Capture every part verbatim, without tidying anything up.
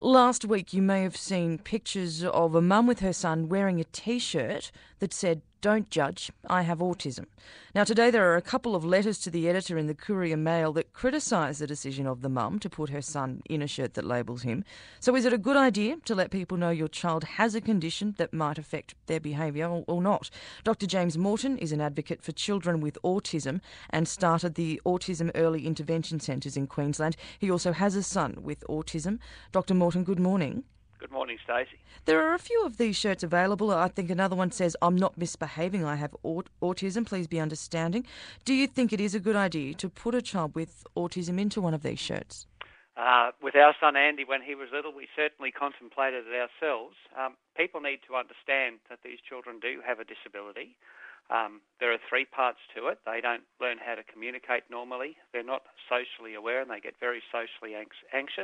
Last week, you may have seen pictures of a mum with her son wearing a T-shirt that said, "Don't judge, I have autism." Now, today there are a couple of letters to the editor in the Courier Mail that criticise the decision of the mum to put her son in a shirt that labels him. So is it a good idea to let people know your child has a condition that might affect their behaviour or, or not? Doctor James Morton is an advocate for children with autism and started the Autism Early Intervention Centres in Queensland. He also has a son with autism. Doctor Morton, good morning. Good morning, Stacey. There are a few of these shirts available. I think another one says, "I'm not misbehaving, I have aut- autism, please be understanding." Do you think it is a good idea to put a child with autism into one of these shirts? Uh, with our son Andy, when he was little, we certainly contemplated it ourselves. Um, people need to understand that these children do have a disability. Um, there are three parts to it. They don't learn how to communicate normally. They're not socially aware and they get very socially anx- anxious.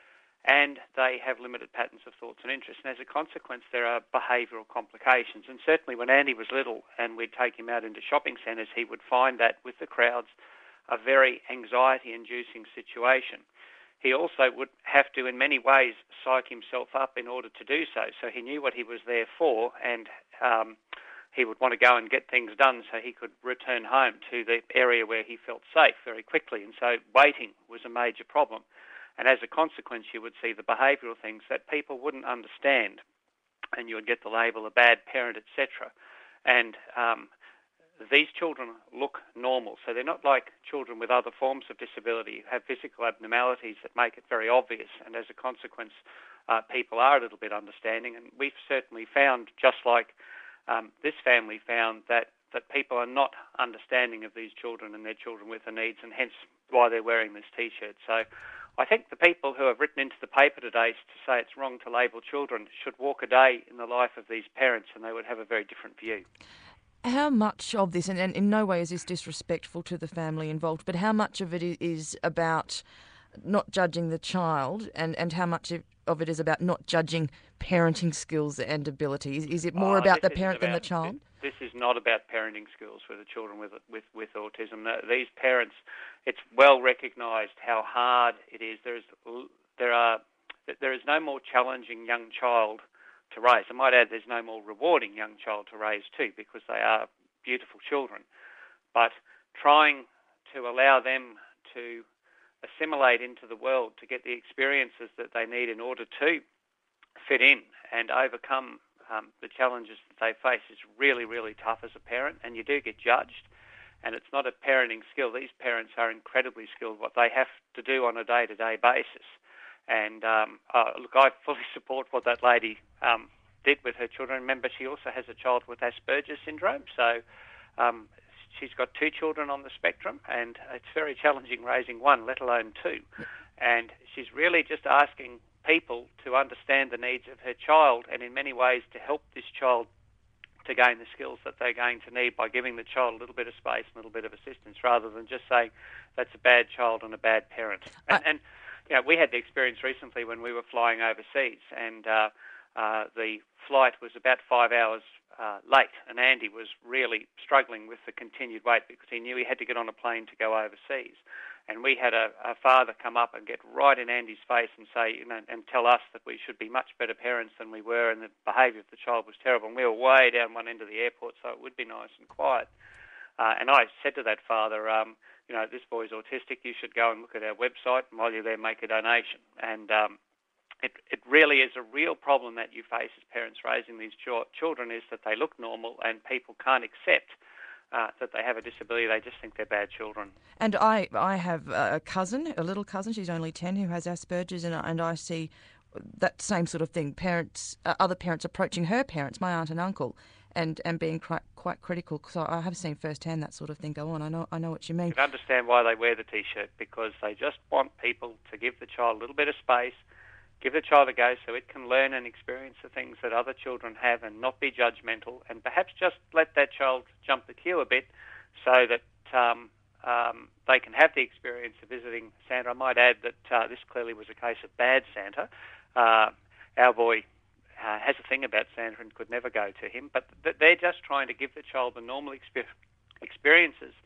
And they have limited patterns of thoughts and interests. And as a consequence, there are behavioural complications. And certainly when Andy was little and we'd take him out into shopping centres, he would find that with the crowds, a very anxiety-inducing situation. He also would have to, in many ways, psych himself up in order to do so. So he knew what he was there for, and um, he would want to go and get things done so he could return home to the area where he felt safe very quickly. And so waiting was a major problem. And as a consequence, you would see the behavioural things that people wouldn't understand, and you would get the label a bad parent, et cetera. And um, these children look normal, so they're not like children with other forms of disability who have physical abnormalities that make it very obvious. And as a consequence, uh, people are a little bit understanding. And we've certainly found, just like um, this family found, that that people are not understanding of these children and their children with the needs, and hence why they're wearing this T-shirt. So I think the people who have written into the paper today to say it's wrong to label children should walk a day in the life of these parents, and they would have a very different view. How much of this, and, and in no way is this disrespectful to the family involved, but how much of it is about not judging the child, and, and how much of it is about not judging parenting skills and abilities? Is it more Oh, about the this parent isn't than the about- child? This is not about parenting skills for the children with with with autism. The- These parents, it's well recognised how hard it is. There's there are there is no more challenging young child to raise. I might add, there's no more rewarding young child to raise too, because they are beautiful children. But trying to allow them to assimilate into the world, to get the experiences that they need in order to fit in and overcome um, the challenges that they face is really, really tough as a parent, and you do get judged. And it's not a parenting skill. These parents are incredibly skilled, what they have to do on a day-to-day basis. And um, uh, look, I fully support what that lady um, did with her children. Remember, she also has a child with Asperger's syndrome, so um, she's got two children on the spectrum, and it's very challenging raising one, let alone two. And she's really just asking people to understand the needs of her child, and in many ways to help this child to gain the skills that they're going to need by giving the child a little bit of space and a little bit of assistance, rather than just saying that's a bad child and a bad parent. And, and you know, we had the experience recently when we were flying overseas, and uh, uh, the flight was about five hours uh, late, and Andy was really struggling with the continued wait because he knew he had to get on a plane to go overseas. And we had a, a father come up and get right in Andy's face and say, you know, and tell us that we should be much better parents than we were, and the behaviour of the child was terrible. And we were way down one end of the airport, so it would be nice and quiet. Uh, and I said to that father, um, you know, this boy's autistic. You should go and look at our website, and while you're there, make a donation. And um, it, it really is a real problem that you face as parents raising these ch- children is that they look normal, and people can't accept Uh, that they have a disability. They just think they're bad children. And I, I have a cousin, a little cousin, she's only ten, who has Asperger's, and, and I see that same sort of thing, parents, uh, other parents approaching her parents, my aunt and uncle, and, and being quite, quite critical. So I have seen firsthand that sort of thing go on. I know I know what you mean. You can understand why they wear the T-shirt, because they just want people to give the child a little bit of space, give the child a go so it can learn and experience the things that other children have and not be judgmental, and perhaps just let that child jump the queue a bit so that um, um, they can have the experience of visiting Santa. I might add that uh, this clearly was a case of bad Santa. Uh, our boy uh, has a thing about Santa and could never go to him, but th- they're just trying to give the child the normal exper- experiences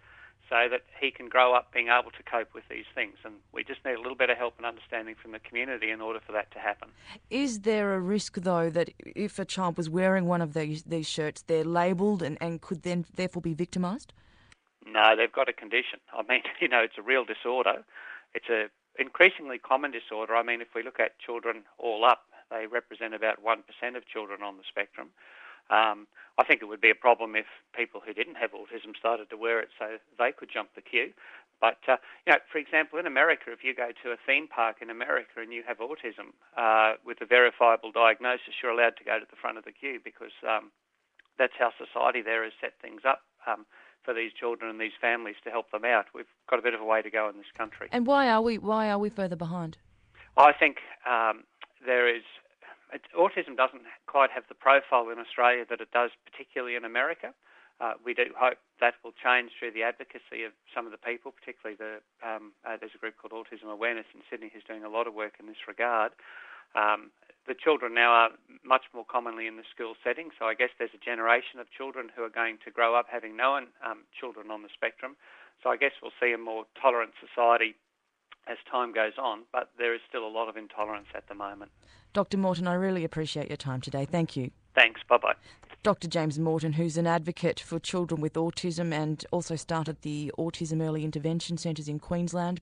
so that he can grow up being able to cope with these things. And we just need a little bit of help and understanding from the community in order for that to happen. Is there a risk, though, that if a child was wearing one of these, these shirts, they're labelled and, and could then therefore be victimised? No, they've got a condition. I mean, you know, it's a real disorder. It's a increasingly common disorder. I mean, if we look at children all up, they represent about one percent of children on the spectrum. Um, I think it would be a problem if people who didn't have autism started to wear it so they could jump the queue. But, uh, you know, for example, in America, if you go to a theme park in America and you have autism uh, with a verifiable diagnosis, you're allowed to go to the front of the queue because um, that's how society there has set things up um, for these children and these families to help them out. We've got a bit of a way to go in this country. And why are we, why are we further behind? I think um, there is... It, autism doesn't quite have the profile in Australia that it does, particularly in America. Uh, we do hope that will change through the advocacy of some of the people, particularly the um, uh, there's a group called Autism Awareness in Sydney who's doing a lot of work in this regard. Um, the children now are much more commonly in the school setting, so I guess there's a generation of children who are going to grow up having known um, children on the spectrum. So I guess we'll see a more tolerant society as time goes on, but there is still a lot of intolerance at the moment. Doctor Morton, I really appreciate your time today. Thank you. Thanks. Bye-bye. Doctor James Morton, who's an advocate for children with autism and also started the Autism Early Intervention Centres in Queensland.